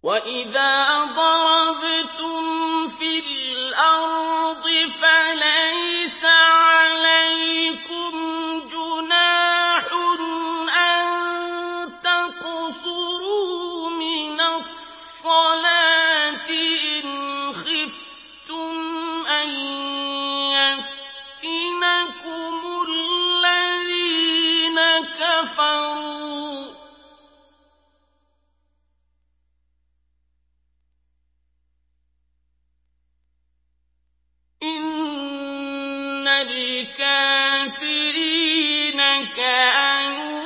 وَإِذَا ضَرَبْتُمْ فِي الْأَرْضِ فَلَيْسَ عَلَيْكُمْ جُنَاحٌ أَن تَقْصُرُوا مِنَ الصَّلَاةِ إِنْ خِفْتُمْ أَن يَفْتِنَكُمُ الَّذِينَ كَفَرُوا ۚ إِنَّ الْكَافِرِينَ كَانُوا